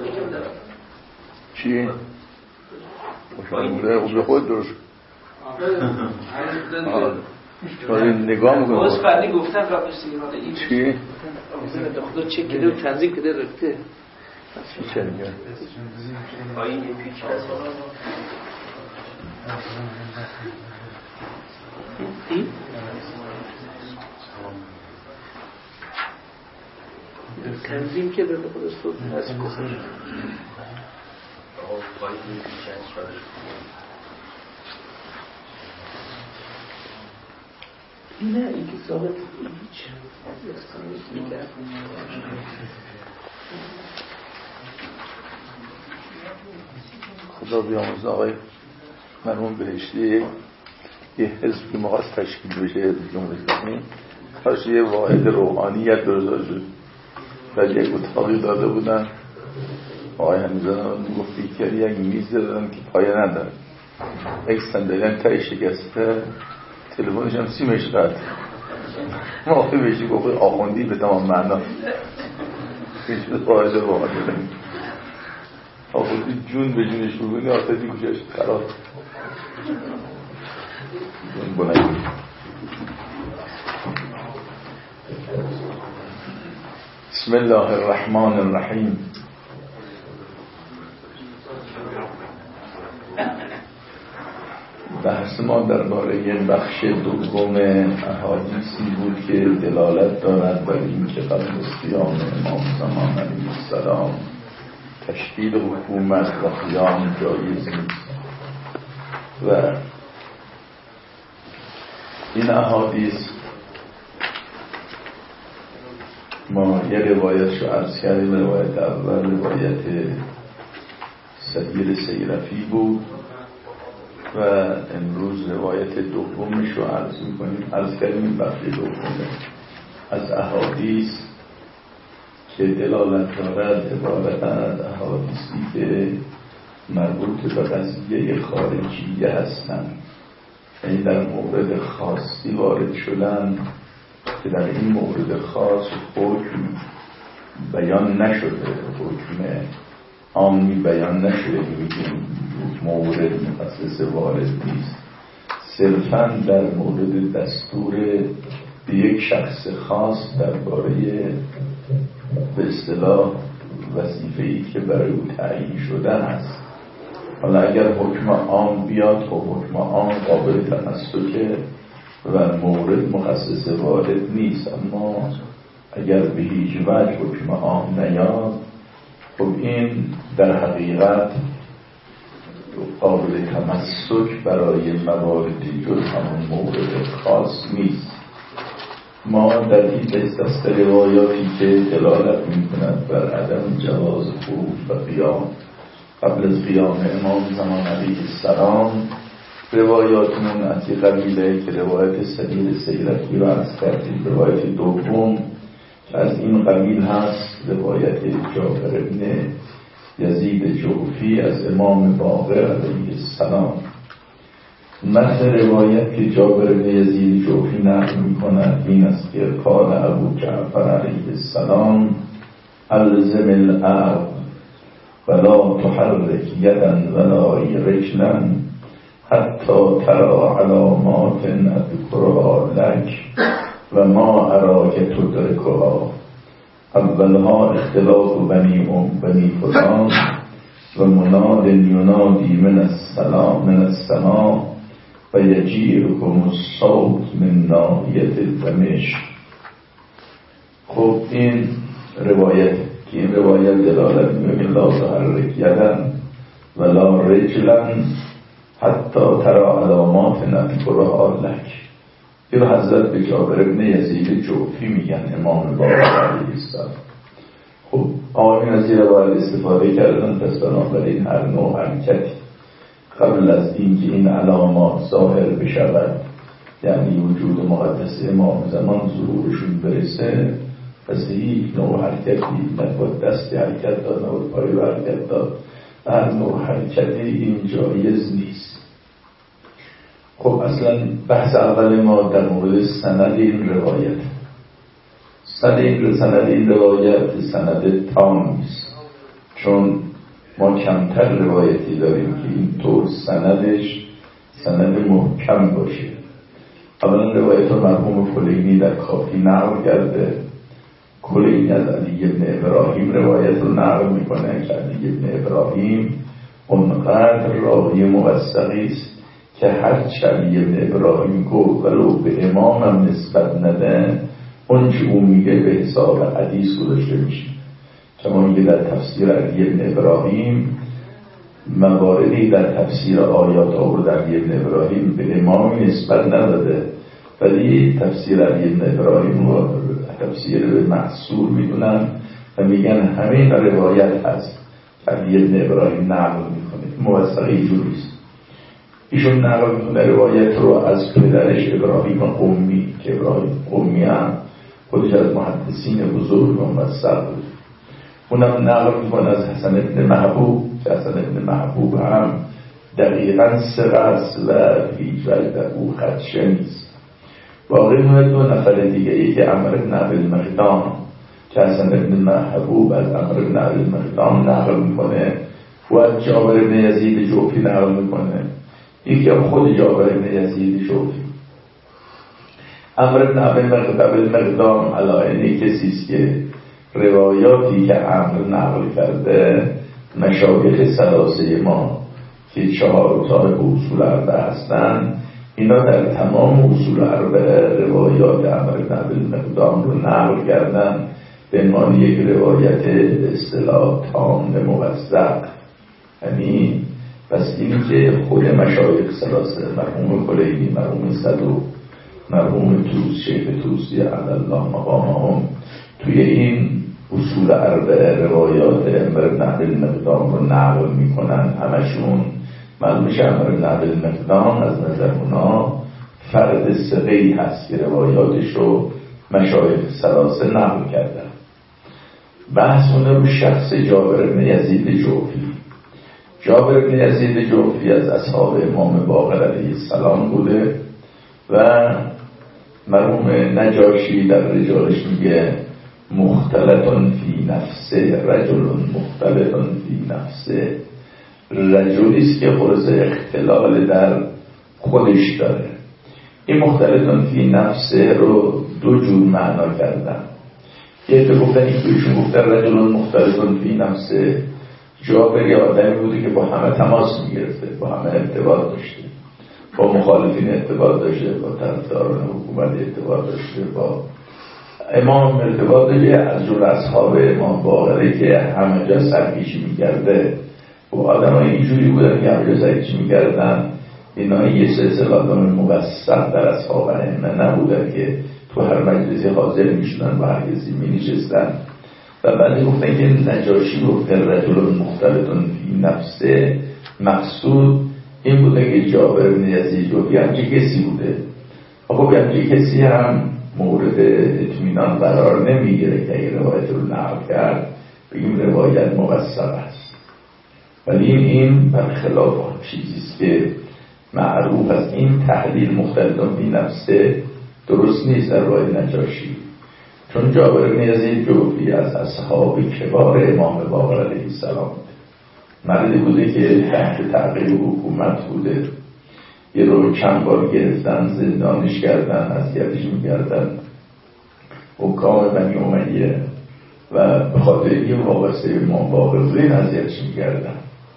چی؟ به خود درست نگاه میکنم باز فرنی گفتن قبل سیمان این چی؟ به خدا چک کده و تنظیم کده رفته چی میگه؟ پایین یه پیچ هست تنظیم که به خود صوت هست پایین یه پیچ هست نه این که ثابت هیچ خدا بیامرز آقای مرحوم بهشتی یه حزب که مخواست تشکیل بشه حزب جمهوری اسلامی کاش یه واحد روحانیت درست شد و یک اتاقی داده بودن آقای حمیدزاده میگفت بیکری یک میز دادن که پایه نداره یک صندلی تای شکسته تلفنش هم سیمش قطع آقای بهشتی گفت آخوندی به تمام معنا هیچ واحد روحانیت آخوندی جون به جونش بگونی آتتی گوشش خراب جون بلنگی بسم الله الرحمن الرحیم بحث ما درباره بخش دوم احادیثی بود که دلالت دارد بر اینکه قبل از قیام امام زمان علیه السلام تشکیل حکومت و قیام جایز نیست و این احادیث ما یه روایت رو عرض کردیم. روایت اول روایت سبیل سیرفی بود و امروز روایت دومش رو عرض میکنیم. عرض کردیم این بخش دومه از احادیث که دلالت دارد عبارت از احادیثی که مربوط به قضیه خارجیه هستند، یعنی در مورد خاصی وارد شدن که در این مورد خاص حکم بیان نشده، حکم عامی بیان نشده، میگیم مورد مخصص وارد نیست، صرفاً در مورد دستور به یک شخص خاص درباره به اصطلاح وظیفه‌ای که برای او تعیین شده است. حالا اگر حکم عام بیاد خب حکم عام قابل تمسکه و مورد مخصص وارد نیست، اما اگر به هیچ وجه حکم عام نیاد خب این در حقیقت قابل تمسک برای مواردی جز همون مورد خاص نیست. ما در این دست روایاتی که دلالت می‌کند بر عدم جواز خروج و قیام قبل از قیام امام زمان علیه السلام روایاتمون از این قبیله که روایت سبیل سیرفی رو عرض کردیم. روایت دوم از این قبیل هست روایت جابر بن یزید جوفی از امام باقر علیه السلام. متن روایت که جابر بن یزید جوفی نقل می‌کند این است که قال ابو جعفر علیه السلام الزم الارض ولا تحرك یدا ولا رجلا حتی ترى علامات اذکرها لک و ما اراک تدرکها. اولها اختلاف بنی فلان و مناد ینادی من السماء و یجیرکم الصوت من ناحیة دمشق. خب این روایت که این روایت دلالت می‌کنه لا تحرک یدا ولا رجلا حتی ترى علامات اذکرها لک. این حضرت به جابر بن یزید جوفی میگن امام باقر علیه السلام. خب آمین از این روایت استفاده کردن، پس بنابراین هر نوع حرکتی قبل از اینکه این علامات ظاهر بشود، یعنی وجود مقدس امام زمان ظهورشون برسه، پس هیچ نوع حرکتی نباید دستی حرکت داد، نباید پایی حرکت داد، هر نوع حرکتی این جایز نیست. خب اصلا بحث اول ما در مورد سند این روایت. سند این روایت سند تام نیست، چون ما کمتر روایتی داریم که این طور سندش سند محکم باشه. اولا روایت مرحوم کلینی در کافی نقل کرده. کلینی از علی بن ابراهیم روایت رو نقل میکنه که علی بن ابراهیم اونقدر راوی موثقی است که هر علی بن ابراهیم گفت ولو به امامم نسبت نده، اون چه اون میگه به حساب حدیث گذاشته میشه. چون میگه در تفسیر علی بن ابراهیم مواردی در تفسیر آیات آورد علی بن ابراهیم به امامی نسبت نداده، ولی تفسیر علی بن ابراهیم رو تفسیر محصور میدونن و میگن همین روایت هست علی بن ابراهیم نقل میکنه. موثقه اینجوریست. ایشون نقل میکنه روایت رو از پدرش ابراهیم قمی که ابراهیم قمی هم خودش از محدثین بزرگ و موثق بود. اونم نقل میکنه از حسن ابن محبوب که حسن ابن محبوب هم دقیقاً ثقه است و هیچ وجه در او خدشه نیست. باقی مونه دو نفر دیگه، یکی عمرو بن ابی که حسن ابن محبوب از عمرو بن ابی نقل میکنه و از جابر بن یزید جوفی نقل میکنه، یکی هم خود جابر بن یزید جوفی. عمرو بن ابی علاینه کسیست که روایاتی که عمرو نقل کرده مشایخ ثلاثه ما که 4 تا اصول اربعه هستن، اینا در تمام اصول اربعه روایات عمرو بن ابی رو نقل کردن به عنوان یک روایت اصطلاح تام موثق. یعنی پس این که خود مشایخ ثلاثه مرحوم کلینی، مرحوم صدوق، مرحوم توس، شیخ توسی علی الله مقامهم توی این اصول اربعه روایات عمرو بن ابی رو نقل میکنن، همشون معلومش عمرو بن ابی از نظر اونا فرد ثقه‌ای هست که روایاتش رو مشایخ ثلاثه نقل کردن. بحث اون رو شخص جابر بن یزید جوفی. جابر بن یزید جوفی از اصحاب امام باقر علیه السلام بوده و مرحوم نجاشی در رجالش میگه مختلطن فی نفسه رجل مختلطن فی نفسه، رجلیست که خلاص اختلال در خودش داره. این مختلطن فی نفسه رو 2 جور معنا کردن. یه گفتن این تویشون گفتن رجل مختلطن فی نفسه، جابر یه آدمی بوده که با همه تماس میگرفته، با همه ارتباط داشته، با مخالفین ارتباط داشته، با طرفداران حکومت ارتباط داشته، با امام ارتباط داشته، از جور اصحاب امام باقره که همه جا سرکشی میکرده. و آدم ها اینجوری بودن که همه جا سرکشی میکردن. اینا یه سلسله آدم موثق در اصحاب ائمه نبودن که تو هر مجلسی حاضر میشدن و هر کسی مینشستن. و بعد گفتن که نجاشی گفت رجل مختلطن فی نفسه، مقصود این بوده که جابر بن یزید جوفی همچه کسی بوده. خب همچه کسی هم مورد اطمینان قرار نمیگیره که اگه روایت رو نقل کرد بگیم روایت موثق است. ولی این برخلاف چیزیست که معروف است. این تحلیل مختلطن فی نفسه درست نیست در روایت نجاشی، چون جابر بن یزید جوفی از اصحاب کبار امام باقر علیه السلام مردی بوده که تحت تعقیب حکومت بوده. یه رو چند بار گرفتن، زندانش کردن، اذیتش می‌کردن حکام بنی امیه و به خاطر این وابسته امام باقر بوده این اذیتش می‌کردن.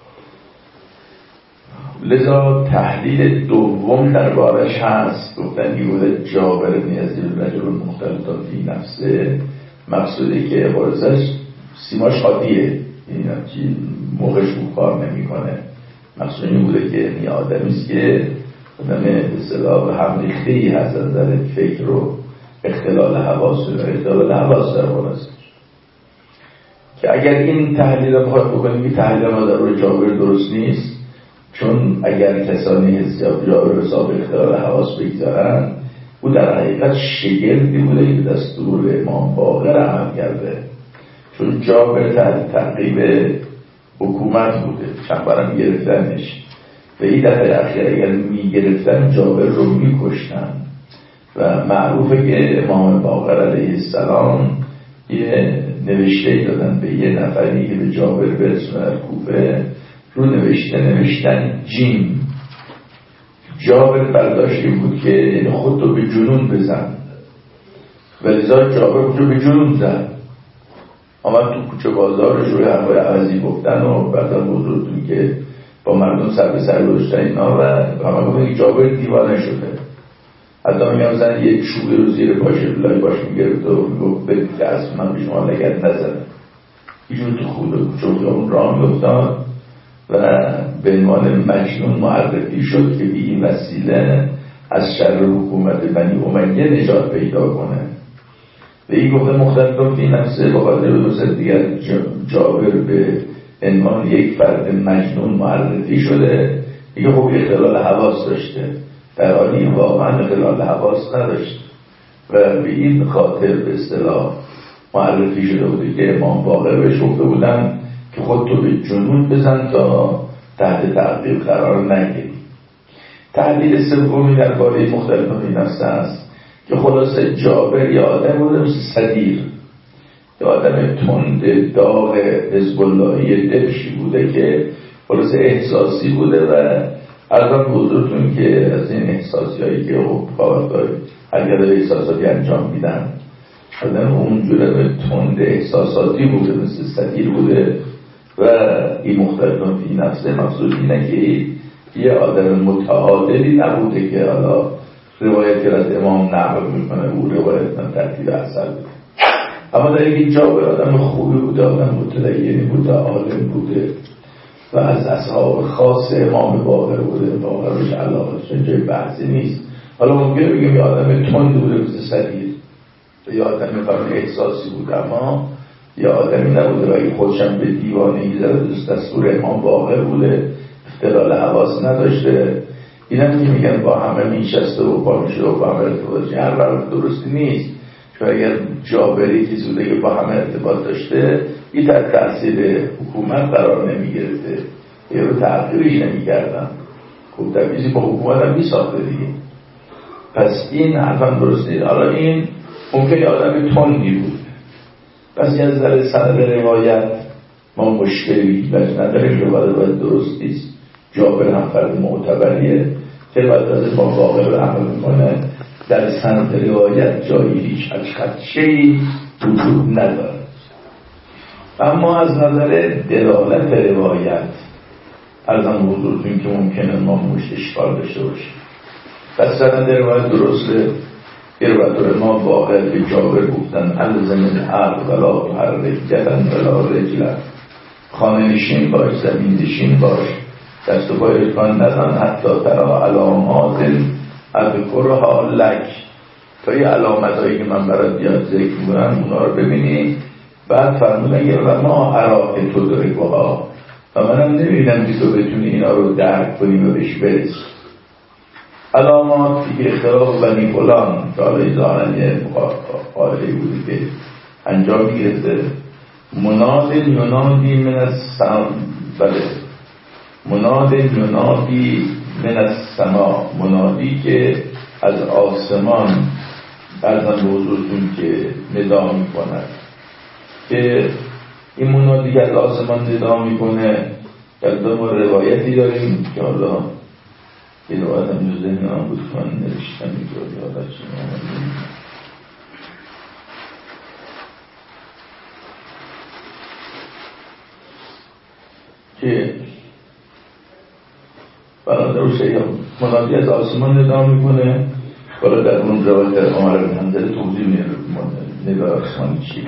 لذا تحلیل دوم دربارش هست. گفتن که بوده جابر بن یزید رجل مختلطن فی نفسه، مقصودی که بارزش سیماش عادیه، این همچین موقعش اون کار نمی کنه. مقصود این بوده که این آدمیست که آدم به اصطلاح هم ریخته‌ای هست از نظر فکر و اختلال حواس در بارست. که اگر این تحلیل رو بخواد بکنیم که تحلیل ما در روی جابر درست نیست، چون اگر کسانی حساب جابر حساب اختلال حواس بگذارن، او در حقیقت شگردی بوده که دستور امام باقر عمل کرده، چون جابر تحت تعقیب حکومت بوده، چند بارم گرفتنش و این دفعه اخیر اگر میگرفتن جابر رو میکشتن. و معروفه که امام باقر علیه السلام یه نوشته دادن به یه نفری که به جابر برسونه در کوفه، رو نوشتن جیم. جابر برداشت این بود که یعنی خودتو به جنون بزن، ولذا جابر خودتو به جنون زد. آمد تو کوچه بازارش روی حرفای عوضی گفتن و بعد هم بزرگتون که با مردم سر به سر گذاشتن اینا و همه گفتن که جابر دیوانه شده. حتی میگم زن یک چوبی رو زیر پاشه لای باش میگرفت و میگفت بگید که از من به شما لگت نزده. ایشون تو خود کوچه اون راه میفتاد و به عنوان مجنون معرفی شد که به این وسیله از شر حکومت بنی امیه نجات پیدا کنه. به این گفته مختلفون فی نفسه با خاطر دوست دیگر جابر به عنوان یک فرد مجنون معرفی شده. میگه خب اختلال حواس داشته، در حالی واقعا اختلال حواس نداشت و به این خاطر به اصطلاح معرفی شده بوده که امام باقر بهش گفته بودن که خودتو به جنون بزن تا تحت تعقیب قرار نگیری. تحلیل سومی درباره مختلفون فی نفسه است که خلاصه جابر یه آدم بوده مثل صدیر، یه آدم تند داغ حزب اللهی دبشی بوده که خلاصه احساسی بوده و الان بزرگتون که از این احساسی هایی که خواهد اگر احساساتی انجام میدن آدم اونجوره به تند احساساتی بوده مثل صدیر بوده و این مختلفون فی نفسه مقصود اینه که یه آدم متعادلی نبوده که حالا روایت که از امام نقل میکنه او روایت من ترتیب اصل بوده. اما در این جابر آدم خوبی بوده، آدم متدینی بوده، عالم بوده و از اصحاب خاص امام باقر بوده. باقر روش علاقه چون جای بحثی نیست. حالا ممکنه بگیم یه آدم تند بوده مثل صدیر، یه آدم فرم احساسی بوده، اما یه آدمی نبوده و این خودشم به دیوانه‌ای زده، دستور امام باقر بوده، اختلال حواس نداشته. این هم که میگن با همه میشسته و پا میشه و با همه ارتباط هر برای درستی نیست. چون اگر جابری که زوده که با همه ارتباط داشته این تحت تأثیر حکومت قرار نمیگرفته یا رو تحقیرش نمیگردن، خب تبعیضی با حکومت هم میساخته دیگه. پس این حرفم درست نیست. حالا این ممکنه آدم تندی بود، پس یه ذره سند روایت ما مشکلی بچ نداریم، روایت باید درست نیست. جابر هم فرد معتبریه که باید از با واقع رو عمل میکنه. در سند روایت جایی هیچ خدشه‌ای وجود نداره. اما از نظر دلالت روایت ارزم حضورتون که ممکنه ما موش اشکال داشته باشیم. پس سند روایت درسته. روایت ما واقع به جابر گفتن الزم الحق ولا تحرک یدن ولا رجلن، خانه نشین باش، زمین نشین باش، دست و پای کان نزن حتی ترا علامات اذکرها لک، تا یه علامت هایی که من برات یاد ذکر میکنم اونا رو ببینی. بعد فرمودن یه و ما عراق تو درکوها و منم نمیدم که تو بتونی اینا رو درک کنی و بهش برسی. علاماتی که اختلاف بنی فلان که حالا ایزانن یه قائلی بودی که انجام میگرفته. مناد ینادی من السما، بله مناد ینادی من السما، منادی که از آسمان ارزم به حضورتون که ندا میکنه. که این منادی که از آسمان ندا میکنه در ما روایتی داریم که حالا این روایت هم جو ذهن هم بود که من نوشتم اینجا یادت چی نامدیم که برای در روشه منادی از آسمان ندا میکنه. بالا در اون روایت عمر بن حنظله توضیح ندا آسمانی چی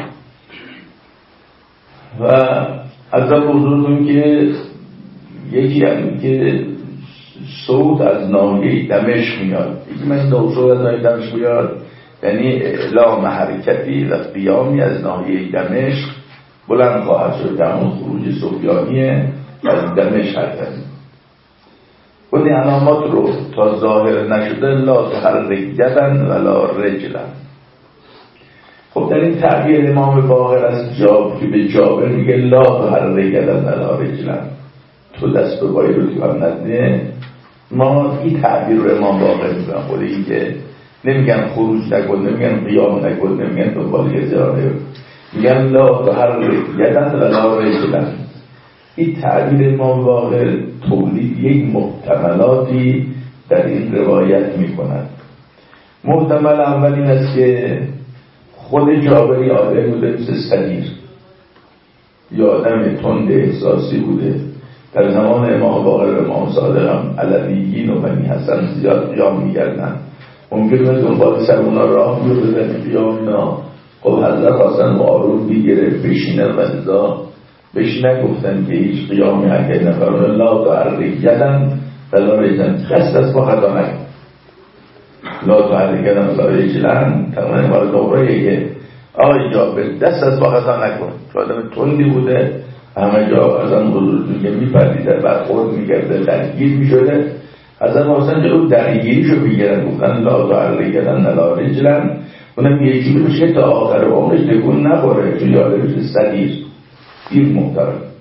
و از در حضورتون که یکی هم که صوت از ناحیه دمشق میاد. یکی من صوت از ناحیه دمشق میاد یعنی اعلام حرکتی و قیامی از ناحیه دمشق بلند خواهد شد که همون خروج سفیانیه از دمشق حرکت. و این علامات رو تا ظاهر نشده لا تحرک یدن ولا رجلن. خب در این تعبیر امام باقر از جاب که به جابر میگه لا تحرک یدن ولا رجلن، تو دست به پای رو تکان نده. ما این تعبیر رو امام باقر میگن. خود این که نمیگن خروج نکن، نمیگن قیام نکن، نمیگن دنبال یه زیاره، میگن لا تحرک یدن ولا رجلن. این تعبیر ما واقع تولید یک محتملاتی در این روایت میکند. محتمل اول این است که خود جابری آدم بوده مثل صدیر، یا آدم تند احساسی بوده. در زمان امام باقر و امام صادق هم علویین و بنی حسن زیاد قیام میگردن، ممکنه دنبال سر اونا راه بیفتن قیام اینا. خب حضرت خواستن معارون بگیره بشینن و نزا بهش نگفتن که هیچ قیامی حکر نفرون لا تحرک یدن ولا رجلن، دست از با خطا نکن. لا تحرک یدن ولا رجلن تمام بار دوباره که آقای جابر دست از با خطا نکن. که آدم تندی بوده، همه جا از هم بزرگی که میپردیده برخورد میگرده درگیر میشده. از هم آسان جلو درگیریشو بگیرن، گفتن لا تحرک یدن ولا رجلن، اونم یه جوری بشه تا آخر عمرش تکون نخوره، چون یاده بشه صدیر. این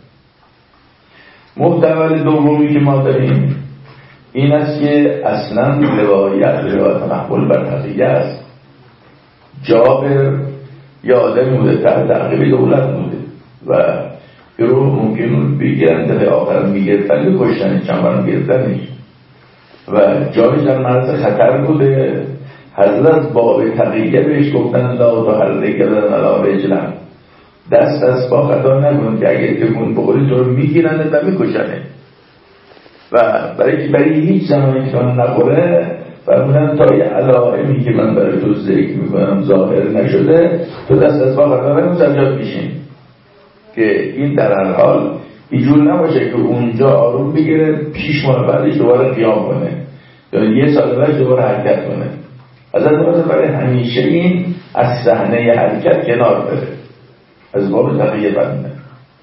محتمل دومی که ما داریم این است که اصلا روایت محمول بر تقیه است. جابر یا آدمی بوده تحت تعقیب دولت بوده و رو ممکن بگیرن تا به آخر میگرفتن بکشتن چنبرم گرفتنش و جایش در معرض خطر بوده. حضرت باب تقیه بهش گفتن لا تحرک یدن ولا رجلن، دست از با خطا نکن که اگه تکون بخوری تو رو میگیرن و میکشنه. و برای هیچ زمانی که من نخوره فرمودن تا یه علائمی که من برای تو ذکر میکنم ظاهر نشده تو دست از با خطا نکن سجاد میشین. که این در هر حال اینجور نباشه که اونجا آروم بگیره پیش ماه بعدش دوباره قیام کنه یا یه سال بعد دوباره حرکت کنه. از این برای همیشه این از صحنه حرکت کنار بره، از باب تقیه بنده.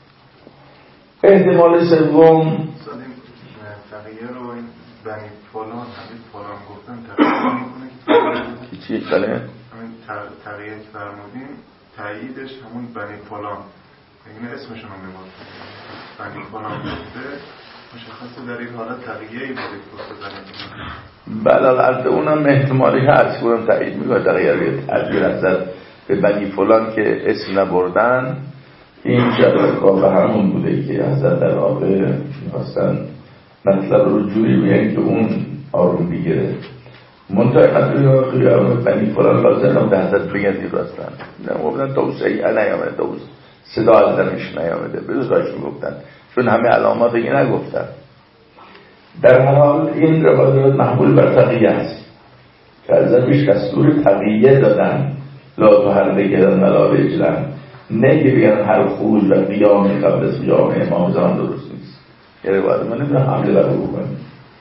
احتمال سوم تقیه رو این بنی فلان همین فلان گفتن تقیه میکنه چی بله؟ همین تقیه که فرمودیم تاییدش همون بنی فلان، این اسمشون رو میبود بنی فلان گفته مشخصه در این حالت تقییه‌ای بودید گفته بنی فلان. بله البته اونم احتمالی هست اونم تایید میکنه تقیه رو تغییر ازد به بنی فلان که اسم نبردن. این شبکه همون بوده که حضرت در واقع می‌خواستن مطلب رو جوری بیان که اون آروم بگیره. منطقه قطعی بنی فلان لازم هم به حضرت بگن دید راستن نمی‌گفتن توسعی نیامده، توسعی صدا از دمش نیامده بزرگاش میگفتن چون همه علامات دیگه نگفتن. در هر حال این روایات محمول بر تقیه است که حضرت بیش دستور تقیه دادن لا تحرک یدن ولا رجلن، نه که بگن هر خروج و قیام قبل از قیام امام زمان درست نیست. یه روایت ما نمیدونم حمله بر او کنیم.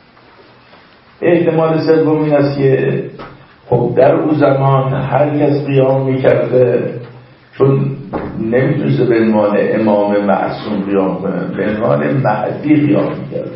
احتمال سوم این است که خب در او زمان هر کس قیام میکرده چون نمیتونسته به عنوان امام معصوم قیام کنه، به عنوان مهدی قیام میکرده.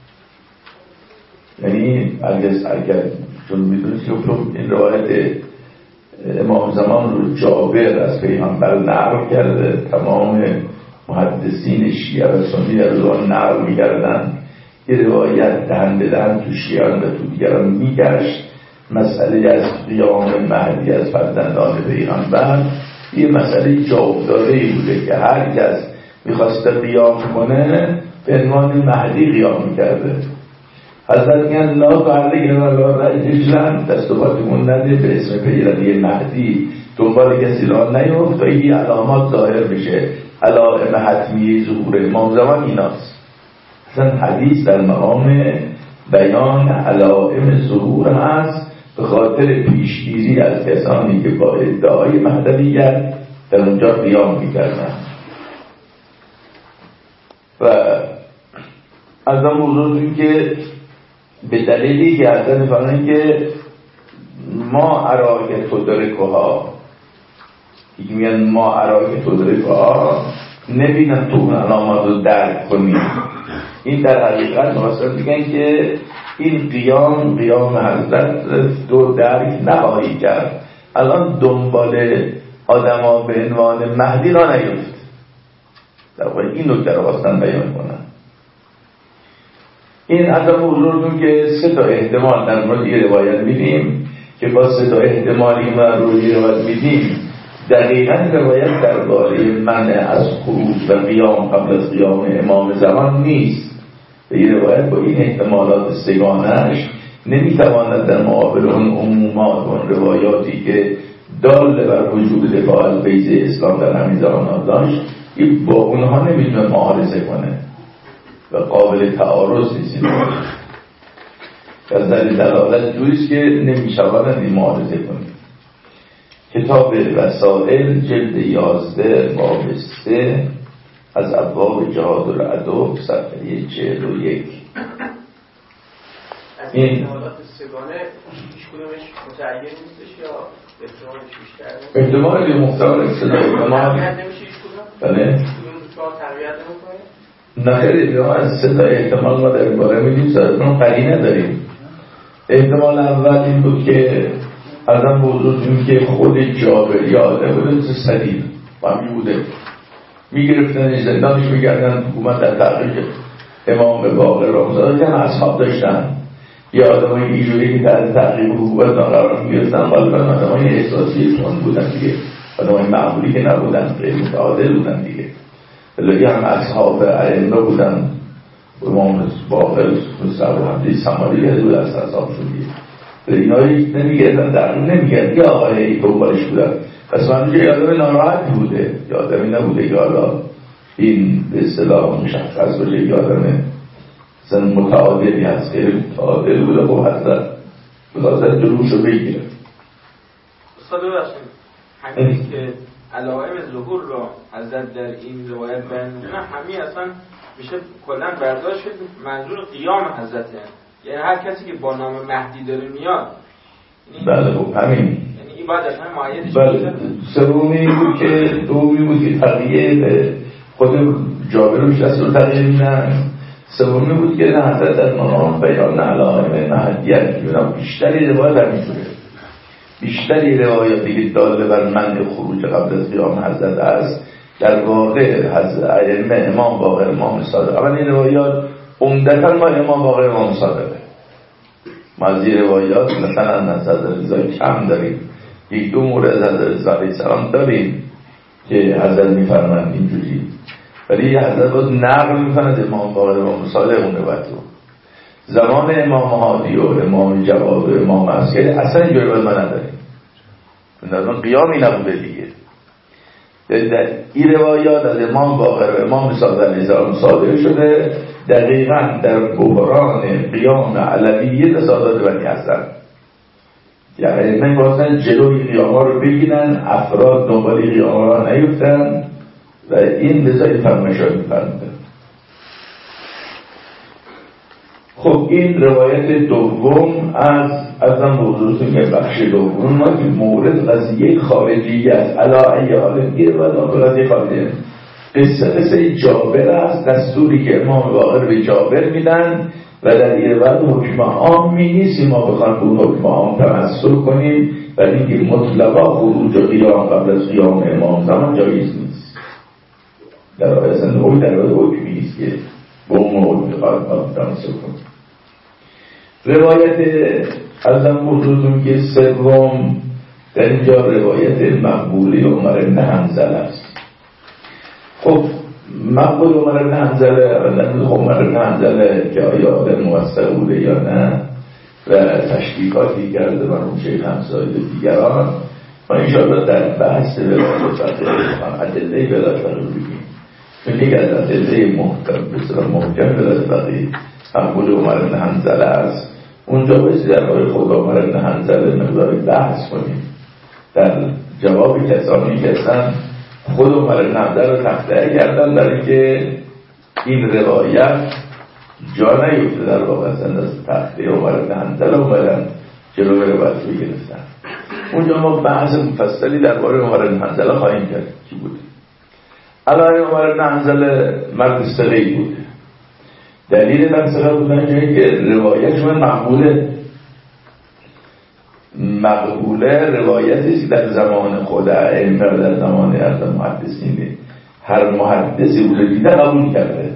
یعنی اگر چون میدونست که این روایت امام زمان رو جابر از پیغمبر نقل کرده، تمام محدثین شیعه و سنی از آن نقل می‌کردن، یه روایت دهن به دهن تو شیعان و تو دیگران میگشت. مسئله از قیام مهدی از فرزندان پیغمبر یه مسئله جاوداره‌ای بوده که هر کس می‌خواسته قیام کنه به عنوان مهدی قیام می‌کرده. حضرت میگن لا تحرک یدن ولا رجلن، دست و پاتمون نده به اسم پیروی مهدی دنبال کسی را نیفت تا این علامات ظاهر بشه. علائم حتمی ظهور امام زمان ایناست. اصلا حدیث در مقام بیان علائم ظهور هست به خاطر پیشگیری از کسانی که با ادعای مهدویت در اونجا قیام می‌کردن. و از آن بزرگی که به دلیلی که حضرت فرمودن که ما اراک تدرکها، که میگن ما اراک تدرکها نبینم تو اون علامات رو درک کنیم. این در حقیقت مقصد میگن که این قیام حضرت رو درک نخواهی کرد. الان دنبال آدم ها به عنوان مهدی را نیفت. در واقع این نکته رو خواستن بیان کنن. این عدم حضورتون که سه تا احتمال در مورد یه روایت میدیم که با سه تا احتمالی ما روی روایت میدیم دقیقاً روایت درباره منع از خروج و قیام قبل از قیام امام زمان نیست. و این روایت با این احتمالات سگانش نمیتواند در مقابل اون عمومات و اون روایاتی که دال بر وجود دفاع از بیضه اسلام در همین زمان داشت با اونها نمیتونه معارضه کنه و قابل تعارض نیست. از دلالت جوریست که نمیشواند این معارضه کنه. کتاب وسائل جلد 11 باب 3 از ابواب جهاد العدو صفحه 41. این حالات سگانه هیچ کدومش متعین نیستش یا احتمالش بیشتره؟ احتمال محتمل احتمال نمیشه هیچ کدوم؟ بله کدوم دوتا تقویت نمیکنه؟ نخیلی از صدا احتمال ما در باره میدیم سرطان قرینه داریم. احتمال اول این بود که ازم بزرگیم که خود جابر یاده بوده مثل سلیم و همین بوده میگرفتن زندانش میگردن حکومت در تحقیق امام باقر را مزاده که هم اصحاب داشتن یا آدم های ایجوری که در تحقیق حکومت قرار میگرفتن غالبا آدم های احساسی تون بودن دیگه، آدم های معمولی که نبودن، غیر متعادل بودن دیگه. ولی هم اصحاب ائمه بودن. امام باقر مثل ابوحمزه سماری که بود از اصحاب شدیه اینایی نمیگردن در نمیگرد یا آقای دوبارش بودن. پس من که یادم ناراحت بوده، یادمی نبوده که حالا این به اصطلاح مشخص باشه یادم زن متعادلی هست، غیر متعادل بوده. خب حضرت بخواستن جلوشو بگیره. استاد ببخشید همین که علائم ظهور را حضرت در این روایت بیان می‌کنه همین اصلا میشه کلا برداشت منظور قیام حضرته، یعنی هر کسی که با نام مهدی داره میاد. بله خب همین یعنی این باید اصلا معیدش بله. سومی بود که دومی بود که تقییه به خود جابر رو شخص رو تقییه میدن. سومی بود که حضرت در مقام بیان علائم مهدیت میدونم. بیشتری روایت در میتونه بیشتری روایاتی که داله بر منع خروج قبل از قیام حضرت است در واقع حضرت ائمه امام باقر امام صادق. اول این روایات عمدتاً ما امام باقر امام صادقه. ما از این روایات مثلا نظر رضا کم داریم، یک دو مورد از حضرت رضا علیه السلام داریم که حضرت میفرمند اینجوری، ولی حضرت باید نقل میفرمند امام باقر امام صادق اون روایت رو. زمان امام هادی و امام جواد و امام عسکری اصلا اینجوری باید ما نداریم. در من قیامی نبوده دیگه. در این روایات از امام باقر و امام صادق علیه السلام صادر شده دقیقاً در بحران قیام علویه سادات بنی حسن. یعنی من باستن جلوی قیام ها رو بگیرن، افراد دنبالی قیام ها نیفتن و این لذای فرمایشات میفرمودن. خب این روایت دوم ازم بزرگتون که بخش دوم ما که مورد قضیه خارجی است علا ایال گیر و قضیه خارجی قصه جابر است، دستوری که امام باقر به جابر میدن و در این وقت حکم عام می نیست ما بخوایم اون حکم عام تمثل کنیم و اینکه مطلقا خروج و قیام قبل از قیام امام زمان جایز نیست. در واقع اصلا نوعی در واقع حکمی نیست که با اون حکم تمثل کنیم. روایت ازم بزرگتون که سوم در اینجا روایت مقبولی عمر بن حنظله است. خب مقبول عمر بن حنظله عمر بن حنظله که آیا آدم موثق بوده یا نه و تشکیکاتی کرده برای شیخ همسایه دیگران و انشاءالله در بحث ولایت ادله ولایت فقیه بگیم. من یک از ادله محکم ولایت فقیه مقبول عمر بن حنظله است. اونجا بایستی در باره خود عمر بن حنظله مقداری بحث کنیم. در جواب کسانی که هستن خود عمر بن حنظله رو تخطئه کردن برای که این روایت جا نیفته در واقع اصلا از تخطئه عمر بن حنظله اومدن جلوی روایت رو گرفتن. اونجا ما بحث مفصلی در باره عمر بن حنظله خواهیم کرد کی بود. علای عمر بن حنظله مرد ثقه‌ای بود. دلیل منصفه بودن که روایتشون مقبوله روایتی که در زمان خود ائمه و در زمان از محدثین هر محدثی بوده دیده قبول کرده.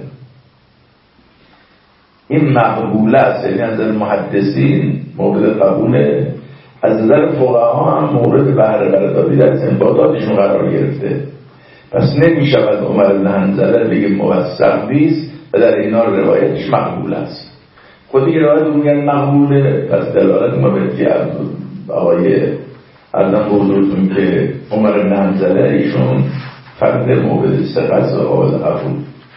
این مقبوله است، یعنی از محدثین مورد قبوله. از نظر فقها هم مورد بهره برداری در استنباطاتشون قرار گرفته. پس نمی‌شود عمر بن حنظله بگه موثق نیست و در اینا روایتش مقبول است. خودی که روایت میگن مقبوله، پس دلالت ما به که آقای ارزم به حضورتون که عمر بن حنظله ایشون فرد مورد ثقت و قابل قبول.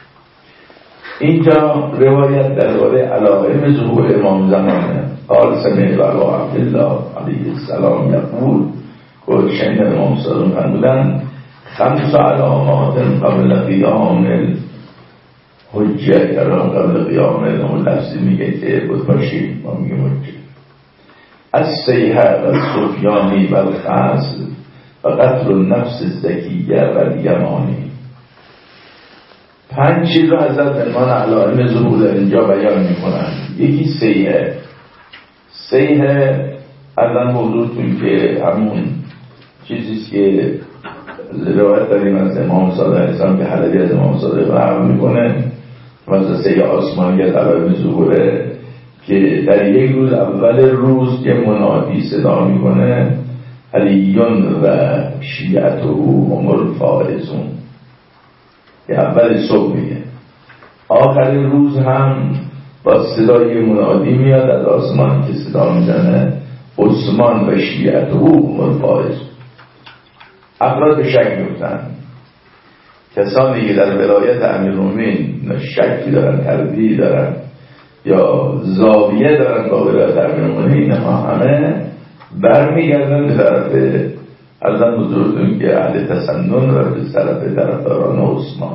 اینجا روایت درباره علائم ظهور امام زمانه. قال سمعت ابا عبدالله علیه السلام یقول که شنیدم امام صادق فرمودند 5 علامات قبل قیام الحجه، قبل قیام اون لفظی میگه که بود باشی، ما میگه حجه: الصیحه و السفیانی و الخصل و قتل النفس الزکیه و الیمانی. 5 چیز رو حضرت عنوان علائم ظهور اینجا بیان میکنن. یکی صیحه. صیحه الان موضوعتون که همون چیزیست که روایت داریم از امام صادق علیه السلام که حلبی از امام صادق نقل میکنه، مثلا صیحه آسمانی از علائم ظهوره که در یک روز اول روز یه منادی صدا میکنه علیون و شیعته هم الفائزون، که اول صبح میگه. آخر روز هم با صدای منادی میاد از آسمان که صدا میزنه عثمان و شیعته هم الفائزون. افراد به شک میفتن، کسانی که در ولایت امیرالمومنین شکی دارن، تردید دارن یا زاویه دارن با ولایت امیرالمومنین، اینها همه برمیگردن به طرف ارزم بزرگتون که اهل تسنن و به طرف طرفداران عثمان.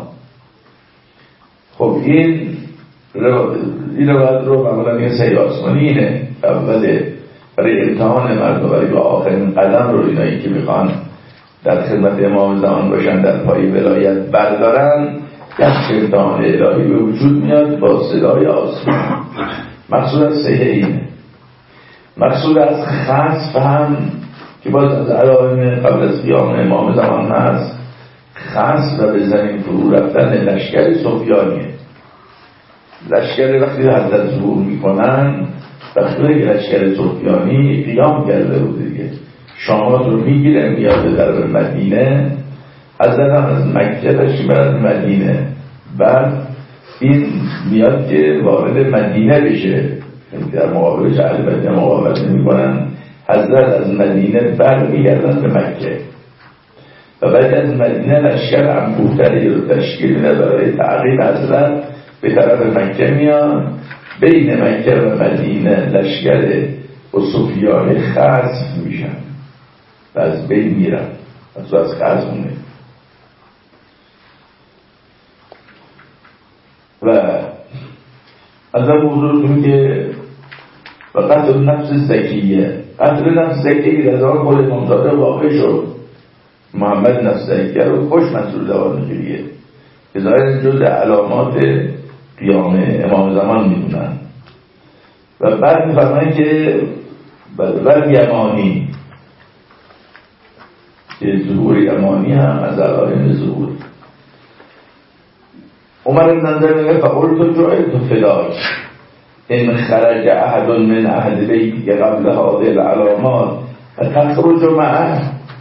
خب این روایت رو معمولا یه صحیح آسمانی اینه، اول برای امتحان مردم، برای به آخرین قدم رو اینایی که میخوان در خدمت امام زمان باشن در پای ولایت بردارن، یک امتحان الهی به وجود میاد با صدای آسمان. مقصود از صحیح اینه. مقصود از خصف هم که باز از علائم قبل از قیام امام زمان هست، خصف و به زمین فرو رفتن لشکر سفیانیه. لشکر وقتی حضرت ظهور میکنن، وقتی لشکر سفیانی قیام کرده بود دیگه، شامات رو میگیره میاد به درب مدینه، حضرت هم از مکه داشتی برد مدینه، بعد این میاد که وارد مدینه بشه، در مقابلش اهل مدینه مقابله میکنن، حضرت از مدینه برمیگردن به مکه و بعد از مدینه لشکر انبوه‌تری رو تشکیل میده برای تعقیب حضرت به طرف مکه میان. بین مکه و مدینه لشکر و سفیان خصف میشن و از بین میرن، از خصف مونه. و از این حضورتون که و قتل نفس زکیه، قتل نفس زکیه از آن خود امام صادق واقع شد. محمد نفس زکیه رو خوش منصور دوار نجریه که ظاهر جز علامات قیام امام زمان میدونن. و بعد میفرماین که بل یمانی، که ظهور یمانی هم از علائم ظهور. عمر بن حنظله میگه فقلت جعلت فداک ان خرج احد من اهل بیتی قبل هذه العلامات فتخرج معه.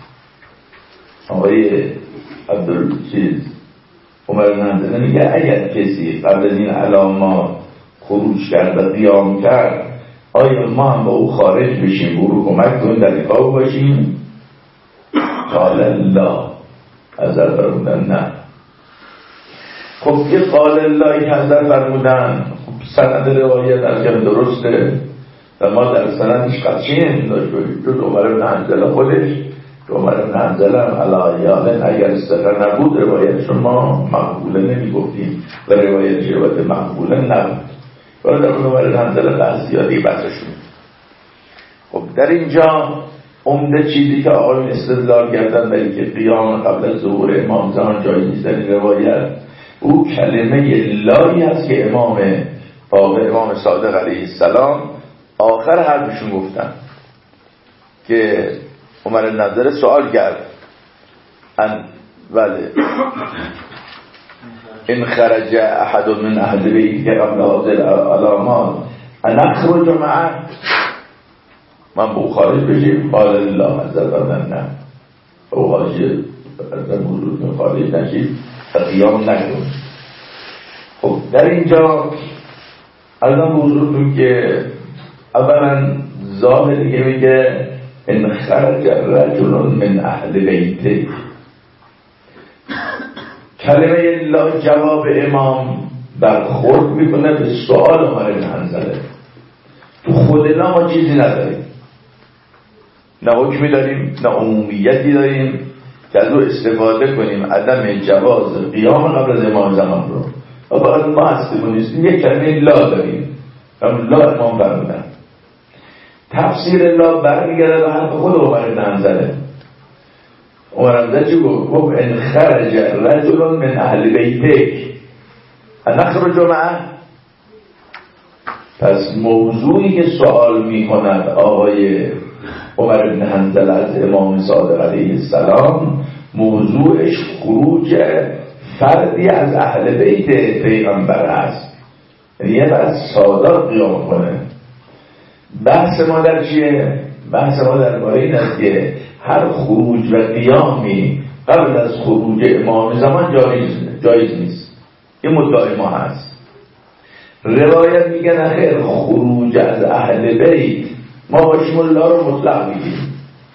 آقای عبدالعزیز عمر بن حنظله میگه اگر کسی قبل از این علامات خروج کرد و قیام کرد، آیا ما هم با او خارج بشیم، او رو کمک کنیم در رکاب باشیم؟ قال الله، حضرت فرمودن نه. خب یه قال الله که حضرت فرمودن، سند روایت از که درسته و ما در سندش قطعی نمیداشت جز عمر بن حنظله خودش. عمر بن حنظله علایان اگر استقر نبود روایتشون ما مقبوله نمی گفتیم و روایت مقبوله نبود. ولی در عمر بن حنظله بحث زیادی بحثشون. خب در اینجا عمده چیزی که آقایون استدلال کردن برای که قیام قبل از ظهور امام زمان جایی نیست در روایت، او کلمه لایی هست که امام صادق علیه السلام آخر حرفشون گفتن که عمر بن حنظله سوال کرد بله ان خرج احد من اهل بیتی قبل هذه العلامات نخرج معه. من با خارج بشیم قال الله عز وجل نه او خارج از موضوع خارج نشید قیام نکنید. خب در اینجا الان موضوعتون که اولا ظاهری که میگه ان خرج رجل من اهل بیته، کلمه الله جواب امام برخورد میکنه به سوال عمر بن حنظله. تو خود الله ما چیزی نداریم، نه حکمی داریم نه عمومیتی داریم که از او استفاده کنیم عدم جواز قیام قبل از امام زمان رو. و فقط ما هستیم نیستیم یک کلمه لا داریم، لا امام فرمودن. تفسیر لا برمیگرده به حرف خود عمر بن حنظله. عمر بن حنظله چی گفت؟ ان خرج رجل من اهل بیتک نخرج معه. پس موضوعی که سوال میکند آقای عمر بن حنظله از امام صادق علیه السلام موضوعش خروج فردی از اهل بیت پیغمبر است، یعنی یه فرد سادات قیام کنه. بحث ما در چیه؟ بحث ما در باره این است که هر خروج و قیامی قبل از خروج امام زمان جایز نیست. این مدعای ما هست. روایت میگه نخیر خروج از اهل بیت ما باشیم الله رو مطلق میگیم.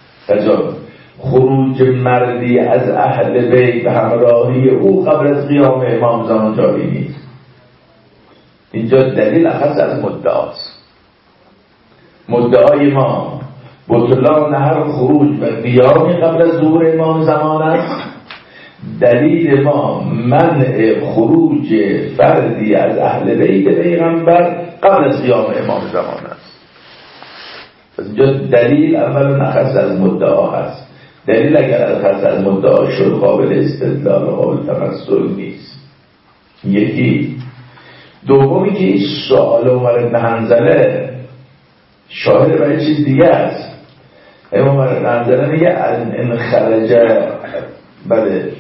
خروج مردی از اهل بیت به همراهی او قبل از قیام امام زمان جاری نیست. اینجا دلیل اخص از مدعاست. مدعای ما بطلان هر خروج و قیامی قبل از ظهور امام زمان است. دلیل ما منع خروج فردی از اهل بیت پیغمبر قبل از قیام امام زمان است. اینجا دلیل اول اخص از مدعا است. دلیل اگر اخص از مدعا شد قابل استدلال و قابل تمثل نیست. یکی. دومی که سوال عمر بن حنظله شاهد برای چیز دیگه است. عمر بن حنظله میگه ان خرج بله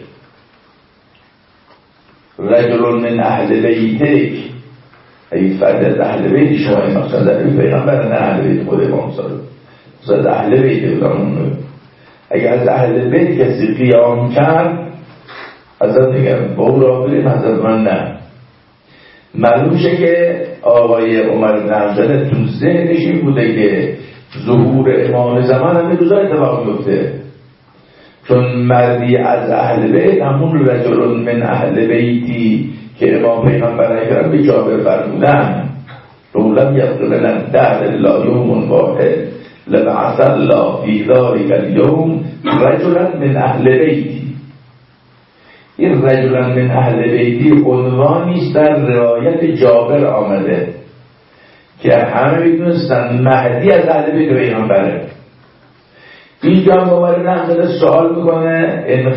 رجل من اهل بیتک، ای فرد از اهل بیت شما این مقصد در پیغمبر نه اهل بیت خود امام صادق اهل بیت بودن. اگر از اهل بیت کسی قیام کرد حضرت میگم با او را بریم، حضرت من نه. معلوم شه که آقای عمر بن حنظله تو ذهنش این بوده که ظهور امام زمان همه روزا اتفاق میفته، چون مردی از اهل بیت همون رجل من اهل بیتی که امام پیغمبر اکرم به جابر فرمودن لولم یقلن در الله یوم واحد لبعث الله فی ذلک اليوم رجلا من اهل بیتی. این رجلا من اهل بیتی عنوانیست در روایت جابر آمده که همه میدونستن مهدی از اهل بیت پیغمبره. اینجا عمر بن حنظله سوال میکنه ان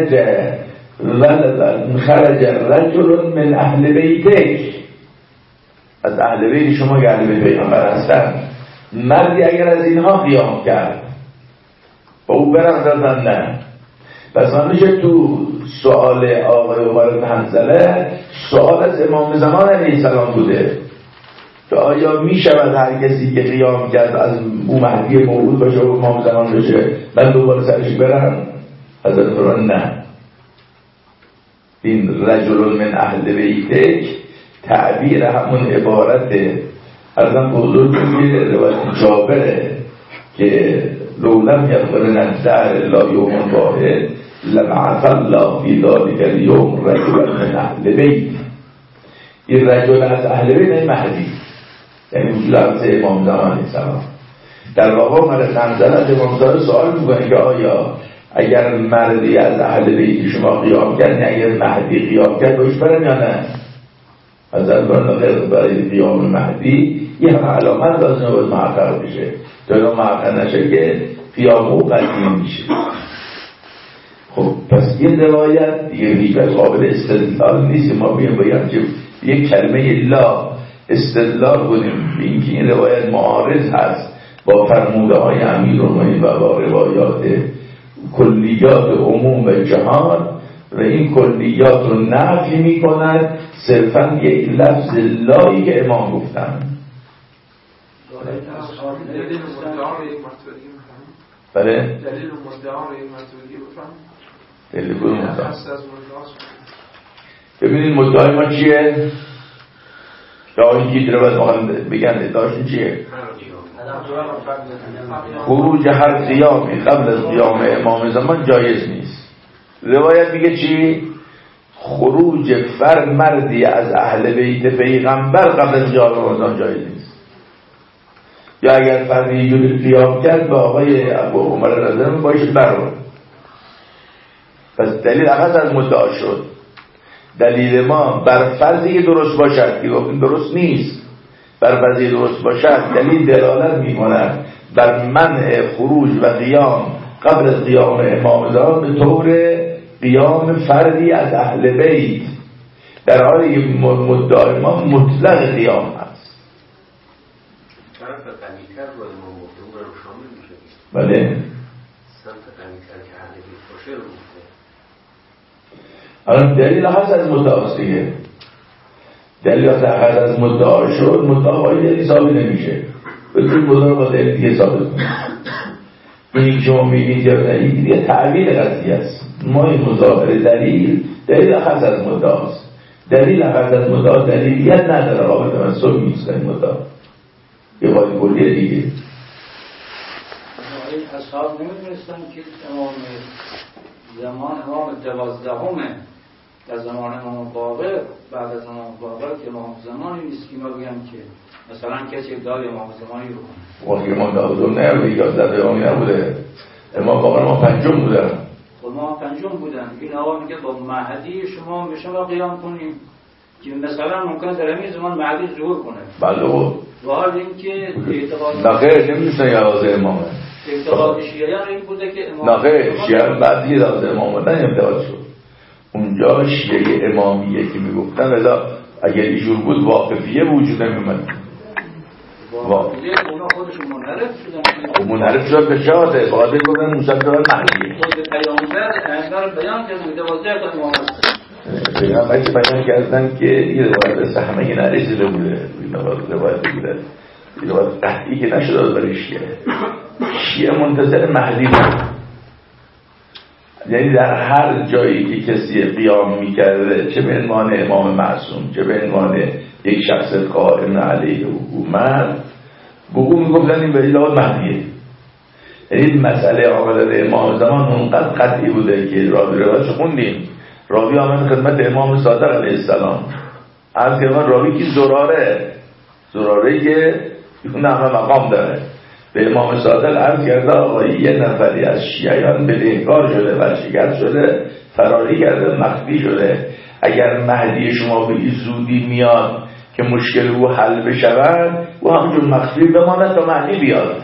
خرج رجل من اهل بیتک، از اهل بیت شما که اهل بیت پیغمبر هستن، مردی اگر از اینها قیام کرد با او برم دادن نه. پس من میشه تو سوال آقای عمر بن حنظله سوال از امام زمان علیه السلام بوده که آیا میشود هر کسی که قیام کرد از او مهدی موعود باشه و امام زمان بشه من دوباره سرش برم؟ حضرت فرمان نه. این رجل من اهل بیتک تعبیر همون عبارت ارزم بزرگی که روایت جابره که لولم یقبل نزدر لا یوم واحد لبعث الله فی ذلک اليوم رجل من اهل بیت. این رجل از اهل بیت این مهدی، یعنی وجود عرض امام زمان السلام. در واقع عمر بن حنظله از امام زمان سوال میکنه که آیا اگر مردی از اهل بیت شما قیام کرد، اگر مهدی قیام کرد باش برم یا نه؟ حضرت برای قیام مهدی یه علامت لازم باید محقق بشه تا اینا محقق نشه که قیام او قدیم میشه. خب پس این روایت دیگه هیچ قابل استدلال نیست. ما باید که یک کلمه لا استدلال کنیم به اینکه این روایت معارض هست با فرموده های امیرالمومنین و با روایات کلیات عموم و جهان و این کلیات رو نفی می کند صرفا یک لفظ لایی که امام گفتن. دلیل مدعا رو یک مرتبه دیگه بفهم. بله؟ دلیل مدعا رو یک مرتبه دیگه بفهم. دلیل مدعا. خاص از مدعاست. ببینید مدعای ما چیه؟ یا این که باید ما بگن ادعاشون چیه؟ خروج هر قیامی قبل از قیام امام زمان جایز نیست. روایت میگه چی؟ خروج مردی از اهل بیت پیغمبر قبل از قیام رمضان جایز نیست. یا اگر فردی جوری قیام کرد با آقای ابو عمر رضی الله باش برور. پس دلیل اخذ از مدعا شد. دلیل ما بر فرضی که درست باشد که گفتیم درست نیست، بر فرضی درست باشد دلیل دلالت می‌کند بر منع خروج و قیام قبل از قیام امام زمان به طور قیام فردی از اهل بیت، در حالی که مدعای ما مطلق قیام هست. طرف قلیتر رو امام مفهوم رو شامل میشه. بله سمت قلیتر که اهل بیت باشه رو میشه. الان دلیل هست از مدعاست دیگه. دلیل هست از مدعا شد، مدعا باید دلیل ثابت نمیشه. بسید مدعا با دلیل دیگه ثابت کنید. اینی که شما میگید یا دلیل دیگه تعبیر قضیه است. ما این مظاهر دلیل هست از مدعاست. دلیل هست از مدعا دلیلیت نداره، رابطه من صبح نیست این مدعا. یه باید کلیه دیگه. این اصحاب نمیدونستن که زمان امام 12 در زمان امام باقر، بعد از امام باقر که امام زمانی نیست که ما بگم که مثلا کسی ادعای امام زمانی رو کنه. وقتی امام 12 نه 11 امامی نبوده، امام باقر ما پنجم بودن. ما پنجم بودن. این آقا میگه با مهدی شما میشه قیام کنیم که مثلا ممکن در همین زمان مهدی ظهور کنه. بله و حال اینکه اعتقاد نخیر نمیدونستن یوازه امامه. اعتقاد شیعیان این بوده که امام نخیر شیعیان بعد دیگه یوازه امامه نه امتحاد شد. اونجا شیعه امامیه که میگفتن اذا اگر ایشون بود واقفیه وجود نمیمد. واقفیه اونا خودشون منحرف شد به شاده باده گفتن مصدق مهدیه. خود پیامبر بیان کرد 12 تا امام پیغمبر که بیان کردن که یه روایت همه نرسیده بوده، این روایت بوده، این روایت قطعی که نشده برای شیعه منتظر مهدی بود. یعنی در هر جایی که کسی قیام میکرده، چه به عنوان امام معصوم، چه به عنوان یک شخص قائم علیه حکومت، به او میگفتن این به اجازه مهدیه. یعنی مسئله آمدن امام زمان اونقدر قطعی بوده که روایتش خوندیم. راوی آمد خدمت امام صادق علیه السلام، از که من راوی که زراره که ایشون همه مقام داره، به امام صادق عرض کرده آقایی یه نفری از شیعیان بدهکار شده و شکر شده، فراری کرده، مخفی شده. اگر مهدی شما به این زودی میاد که مشکل او حل بشود، او همونجور مخفی بماند تا مهدی بیاد.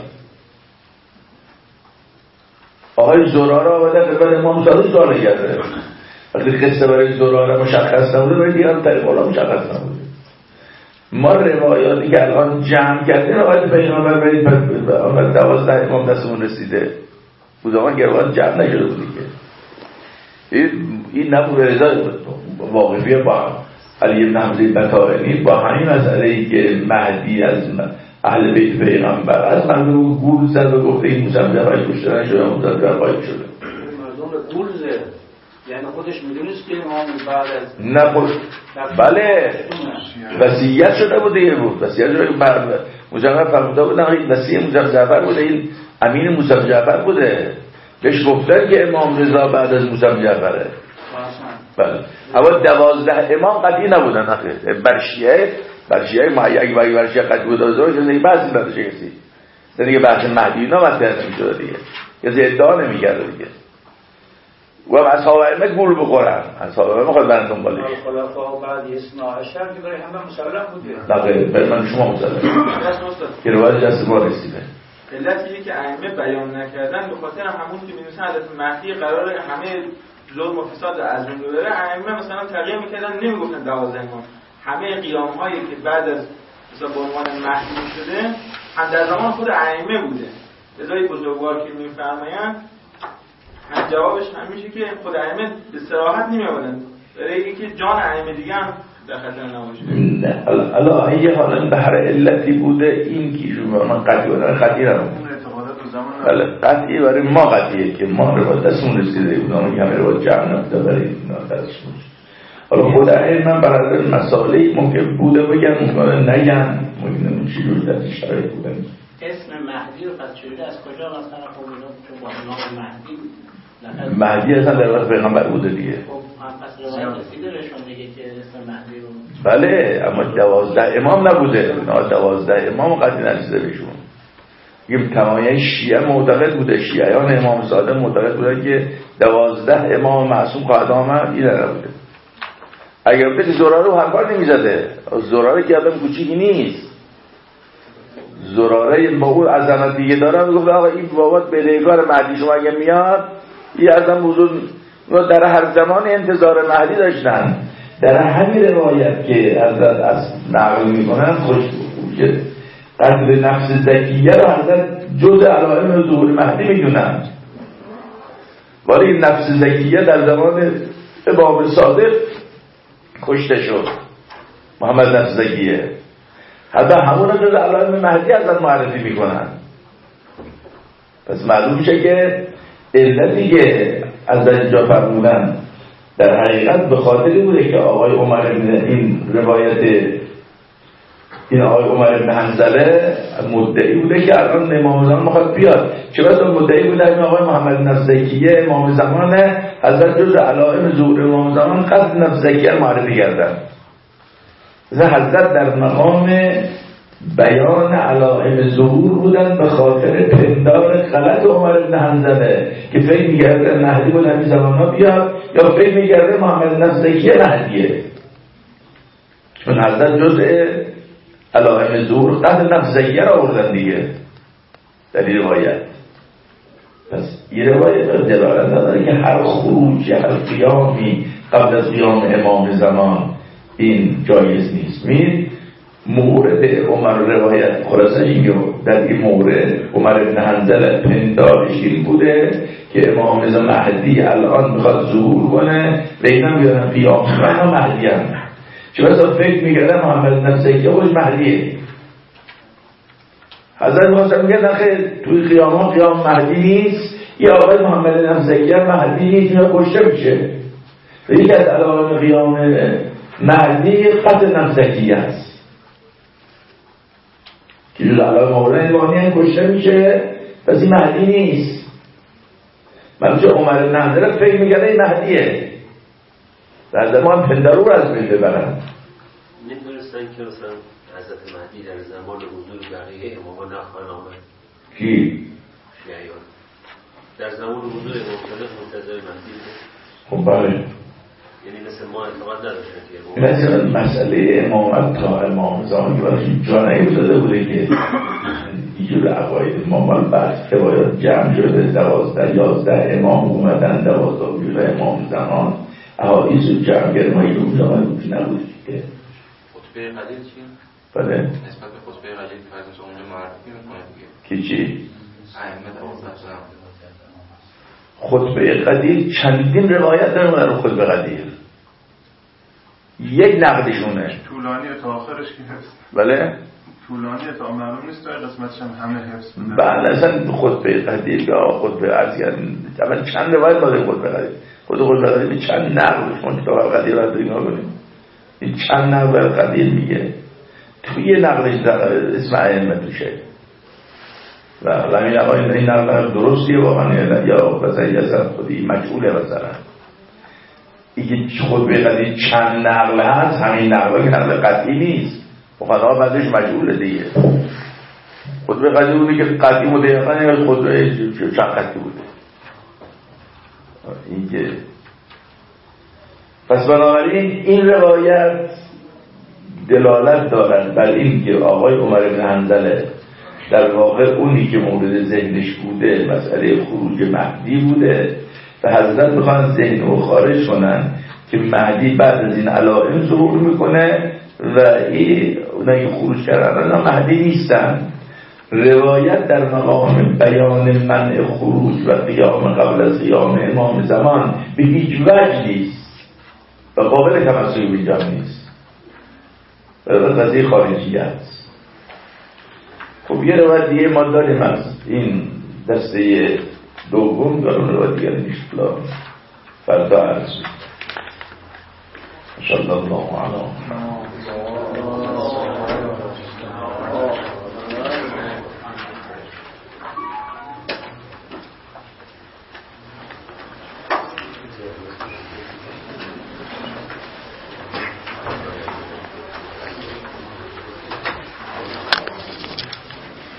آقای زراره آمده خدمت امام صادق سوال کرده. وقتی قصه برای زراره مشخص نبوده، برای دیگران طریق مشخص نبوده. ما روایاتی که الان جمع کردیم روایت پیغمبر برید آمد 12 امام دستمون رسیده بود، زمان که روایت جمع نشده بودی که این نبود رضای واقفیه با علی بن حمزه بطائنی با همین مسئله‌ای که مهدی از اهل بیت پیغمبر از مردم گول زد و گفته این مصدقای کشته نشده، مصدق قایب شده. مردم گول زد یعنی خودش میدونست که امام بعد از نه خود بله وصیت شده بود دیگه، بود وصیت شده مجرد فرموده بود این وصیه موسی جعفر بوده، این امین موسی جعفر بوده، بهش گفتن که امام رضا بعد از موسی جعفره. بله اول 12 امام قطعی نبودن آخه بر شیعه ما یک بر شیعه قطعی بود از دیگه بعضی نداشته کسی دیگه بحث مهدی اینا مطرح نمی‌شد دیگه، کسی ادعا نمی‌کرد دیگه. و اصحاب ائمه گول بخورن، اصحاب ائمه میخواد برن دنبالش. خلفا بعد 12 که برای همه مسلم بوده. نه برای من شما مسلم. که روایت دست ما رسیده. علتی که ائمه بیان نکردن به خاطر همون که می‌نویسن حضرت مهدی قراره همه ظلم و فساد از بین ببره، ائمه مثلا تغییر می‌کردن نمیگفتن 12 امام. همه قیام‌هایی که بعد از مثلا به عنوان مهدی شده هم در زمان خود ائمه بوده. رضای بزرگوار که می‌فرمایند جوابش همیشه که خود ائمه به صراحت نمی‌آوردن. برای اینکه جان ائمه دیگه هم نه الا اگه حالا به هر علتی بوده این که من قطعی بودن قطعی رو بله قطعی برای ما قطعیه که ما روایت دستمون رسیده بودن و همه روایت جمع نبوده برای اینا دستمون. حالا خود من برای مسائله ممکن بوده بگن ممکن نگن ممکن چجور در شرایط بودن. اسم مهدی رو پس چجوری از کجا مثلا خوردن چون با نام مهدی مهدی اصلا در وقت پیغمبر بوده دیگه. خب پس روایت رسیده بهشون میگه که اسم مهدی رو بله اما 12 امام نبوده. نه 12 امام قطعی نرسیده بهشون. یه تمامی شیعه معتقد بوده، شیعیان امام صادق معتقد بودن که 12 امام معصوم خواهد آمد. این نبوده. اگر بودی زراره رو هر بار نمیزده. زراره که آدم کوچیکی نیست. زراره با اون عظمت دیگه داره میگفت آقا این بابات بدهکار مهدی شما اگه میاد این اعظم بزرگ در هر زمان انتظار مهدی داشتن. در همین روایت که حضرت از نقل میکنن خوشبوده قتل نفس زکیه رو حضرت جز علائم ظهور مهدی میدونن. ولی نفس زکیه در زمان امام صادق کشته شد. محمد نفس زکیه حتی همون رو جز علائم مهدی حضرت معرفی میکنن. پس معلوم میشه که علتی که از اینجا فرمودن در حقیقت به خاطری بوده که آقای عمر ابن این روایت این آقای عمر ابن حنظله مدعی بوده که الان امام زمان میخواد بیاد. چرا مدعی بوده این آقای محمد نفس زکیه امام زمانه حضرت جز علائم ظهور امام زمان قتل نفس زکیه معرفی کردن. حضرت در مقام بیان علائم ظهور بودن به خاطر پندار غلط عمر بن حنظله که فکر می‌کرده مهدی بود همین زمانا بیاد یا فکر می‌کرده محمد نفس زکیه مهدیه. چون حضرت جزء علائم ظهور قتل نفس زکیه را آوردن دیگه در این روایت. پس این روایت دلالت داره که هر خروج هر قیامی قبل از قیام امام زمان این جایز نیست. مورد عمر روایت خلاصه اینگه در این مورد عمر بن حنظله پندارش این بوده که امام مهدی الان میخواد ظهور کنه و اینا بیارن قیام من مهدی هم چون فکر میگردن محمد نفس زکیه خوش مهدیه. حضرت محسن میگه نخیر توی قیام مهدی نیست یا آقای محمد نفس زکیه مهدی نیست یا کشته میشه. و یکی از علائم قیام مهدی قتل نفس زکیه است که جز علائم مورد ایمانی کشته میشه. پس این مهدی نیست. منوچه عمر بن حنظله فکر میگرده این مهدیه در زمان پندارو رو از بین ببرن. نمیدونستن که مثلا حضرت مهدی در زمان حضور بقیه امامان نخواهن آمد. کی؟ شیعیان در زمان حضور امام صادق منتظر مهدی بود. خب بله یعنی مثل ما اعتقاد نداشتن که مسئله امامت تا امام زمانی برای جا نیفتاده بوده که اینجور عقاید امام بعد که باید جمع شده 12 11 امام اومدن 12 جور امام زمان احادیث رو جمع کردن ما این روز زمان بودی نبودی که خطبه قدیر چی؟ بله نسبت به خطبه قدیر که فرضش اونجا معرفی میکنه دیگه که چی؟ ائمه 12 سنم خطبه قدیر چندین روایت دارن در خطبه قدیر یک نقدشونه طولانی تا آخرش که حفظ بله طولانی تا معلوم نیست تا قسمتش هم همه حفظ بودن. بله اصلا خطبه قدیر یا خطبه عرض اول چند روایت داره خطبه قدیر خطبه قدیر چند نقد شما کتاب قدیر رو نگاه کنیم این چند نقد قدیر میگه توی نقدش اسم ائمه توشه و همین آقای این نقل درستیه واقعا یا بذاری اصلا خودی مجهوله مثلا این خطبه قدیر چند نقل هست همین نقل که نقل قطعی نیست مقدمه بعدش مجهوله دیگه. خطبه قدیر بودی که قطعی مدیقا یا خطبه چند قطعی بوده این که پس بنابراین این روایت دلالت دارن بر این که آقای عمر بن حنظله در واقع اونی که مورد ذهنش بوده مسئله خروج مهدی بوده و حضرت میخوان ذهن رو خارج کنن که مهدی بعد از این علائم ظهور میکنه و اونایی که خروج کردن مهدی نیستن. روایت در مقام بیان منع خروج و قیام قبل از قیام امام زمان به هیچ وجه نیست و قابل تمسک اینجا نیست. قضیه خارجی است. خب یه روایت دیگه ما داریم از این دسته دوم، دارم روایت دیگر نیشتلا فردا عرض انشاءالله. الله اعلم.